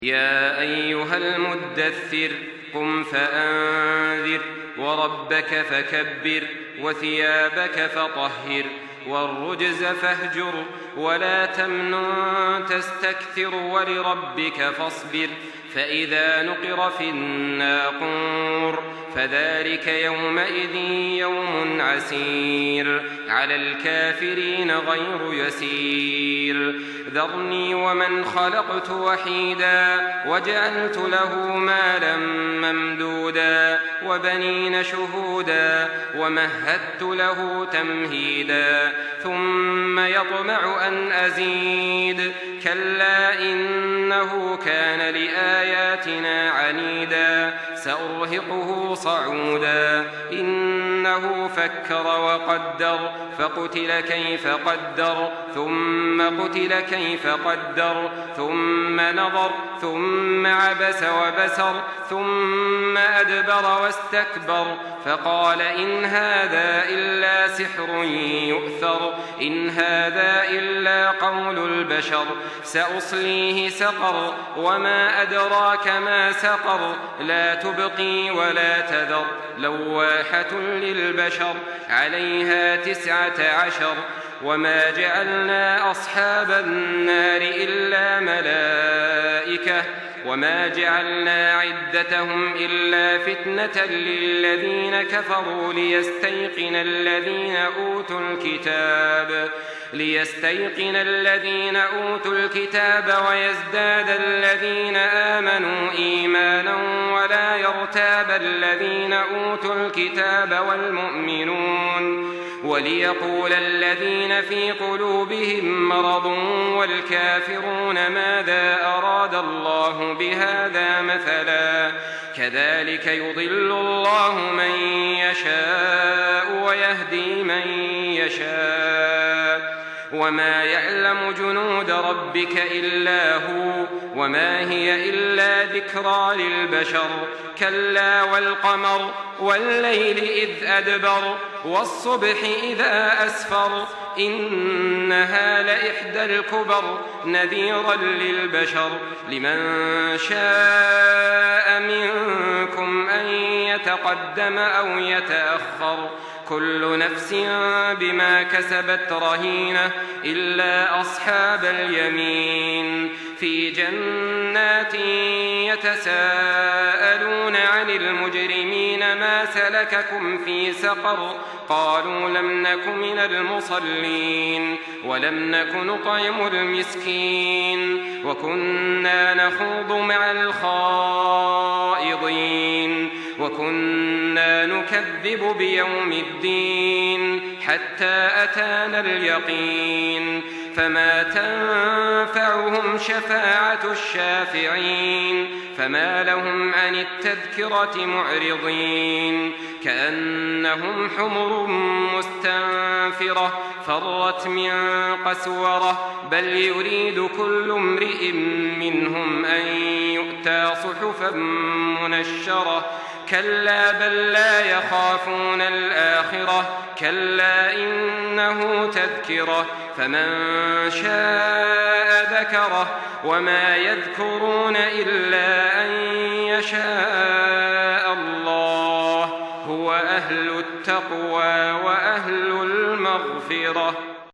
يا أيها المدثر قم فأنذر وربك فكبر وثيابك فطهر والرجز فاهجر ولا تمنن تستكثر ولربك فاصبر فإذا نقر في الناقور فذلك يومئذ يوم عسير على الكافرين غير يسير ذرني ومن خلقت وحيدا وجعلت له مالا ممدودا وبنين شهودا ومهدت له تمهيدا ثم يطمع أن أزيد كلا إنه كان لآياتنا عنيدا سأرهقه صعودا إنه فكر وقدر فقتل كيف قدر ثم قتل كيف قدر ثم نظر ثم عبس وبسر ثم أدبر واستكبر فقال إن هذا إلا سحر يؤثر إن هذا إلا قول البشر سأصليه سقر وما أدراك ما سقر لا تبقي ولا تذر لواحة للبشر عليها 19 وما جعلنا أصحاب النار إلا ملائكة وما جعلنا عدتهم إلا فتنة للذين كفروا ليستيقن الذين أوتوا الكتاب ويزداد الذين آمنوا إيمانا ولا يرتاب الذين أوتوا الكتاب والمؤمنون وليقول الذين في قلوبهم مرض والكافرون ماذا أراد الله بهذا مثلا كذلك يضل الله من يشاء ويهدي من يشاء وما يعلم جنود ربك إلا هو وما هي إلا ذكرى للبشر كلا والقمر والليل إذ أدبر والصبح إذا أسفر إنها لإحدى الكبر نذيرا للبشر لمن شاء منكم أن يتقدم أو يتأخر كل نفس بما كسبت رهينة إلا أصحاب اليمين في جنات يتساءلون عن المجرمين ما سلككم في سقر قالوا لم نك من المصلين ولم نك نطعم المسكين وكنا نخوض مع الخائضين وكنا نكذب بيوم الدين حتى أتانا اليقين فما تنفعهم شفاعة الشافعين فما لهم عن التذكرة معرضين كأنهم حمر مستنفرة فرت من قسورة بل يريد كل امرئ منهم أن يؤتى صحفا منشرة كلا بل لا يخافون الآخرة كلا إنه تذكرة فمن شاء ذكره وما يذكرون إلا أن يشاء الله هو أهل التقوى وأهل المغفرة